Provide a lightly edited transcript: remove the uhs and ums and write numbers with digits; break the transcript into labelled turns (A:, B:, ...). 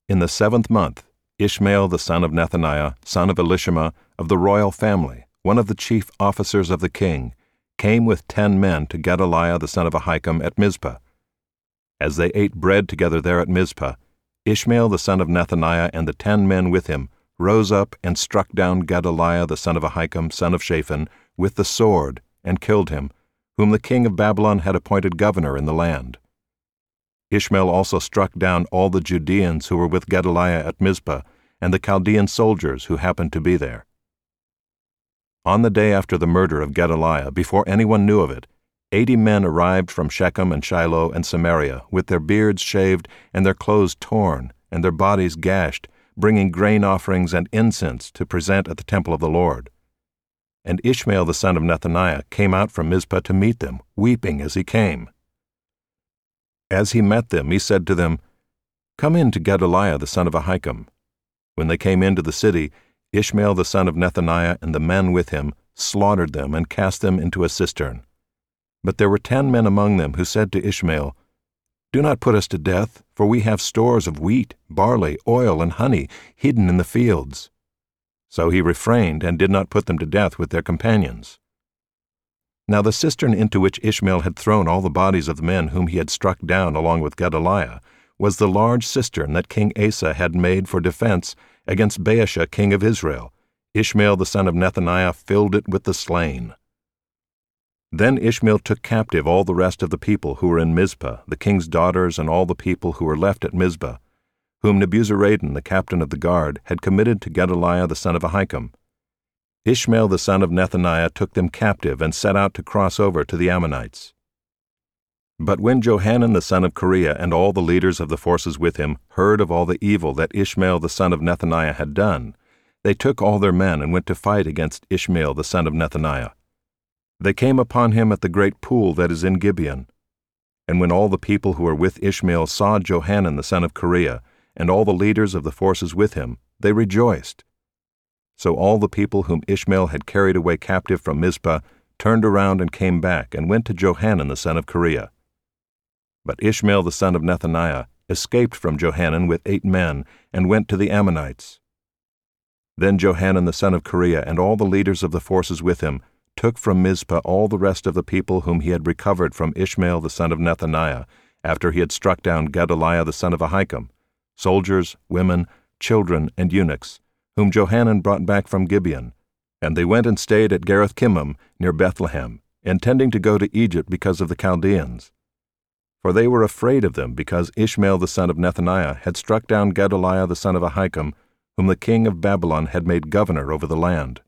A: In the 7th month, Ishmael the son of Nethaniah, son of Elishama, of the royal family, one of the chief officers of the king, came with 10 men to Gedaliah the son of Ahikam at Mizpah. As they ate bread together there at Mizpah, Ishmael the son of Nethaniah and the 10 men with him rose up and struck down Gedaliah the son of Ahikam, son of Shaphan, with the sword, and killed him, whom the king of Babylon had appointed governor in the land. Ishmael also struck down all the Judeans who were with Gedaliah at Mizpah, and the Chaldean soldiers who happened to be there. On the day after the murder of Gedaliah, before anyone knew of it, 80 men arrived from Shechem and Shiloh and Samaria, with their beards shaved and their clothes torn and their bodies gashed, bringing grain offerings and incense to present at the temple of the Lord. And Ishmael the son of Nethaniah came out from Mizpah to meet them, weeping as he came. As he met them, he said to them, "Come in to Gedaliah the son of Ahikam." When they came into the city, Ishmael the son of Nethaniah and the men with him slaughtered them and cast them into a cistern. But there were 10 men among them who said to Ishmael, "Do not put us to death, for we have stores of wheat, barley, oil, and honey hidden in the fields." So he refrained and did not put them to death with their companions. Now the cistern into which Ishmael had thrown all the bodies of the men whom he had struck down along with Gedaliah was the large cistern that King Asa had made for defense against Baasha king of Israel. Ishmael the son of Nethaniah filled it with the slain. Then Ishmael took captive all the rest of the people who were in Mizpah, the king's daughters and all the people who were left at Mizpah, whom Nebuzaradan the captain of the guard had committed to Gedaliah the son of Ahikam. Ishmael the son of Nethaniah took them captive and set out to cross over to the Ammonites. But when Johanan the son of Kareah and all the leaders of the forces with him heard of all the evil that Ishmael the son of Nethaniah had done, they took all their men and went to fight against Ishmael the son of Nethaniah. They came upon him at the great pool that is in Gibeon. And when all the people who were with Ishmael saw Johanan the son of Kareah and all the leaders of the forces with him, they rejoiced. So all the people whom Ishmael had carried away captive from Mizpah turned around and came back and went to Johanan the son of Kareah. But Ishmael the son of Nethaniah escaped from Johanan with 8 men and went to the Ammonites. Then Johanan the son of Kareah and all the leaders of the forces with him took from Mizpah all the rest of the people whom he had recovered from Ishmael the son of Nethaniah, after he had struck down Gedaliah the son of Ahikam, soldiers, women, children, and eunuchs, whom Johanan brought back from Gibeon, and they went and stayed at Gareth-Kimmam near Bethlehem, intending to go to Egypt because of the Chaldeans. For they were afraid of them, because Ishmael the son of Nethaniah had struck down Gedaliah the son of Ahikam, whom the king of Babylon had made governor over the land.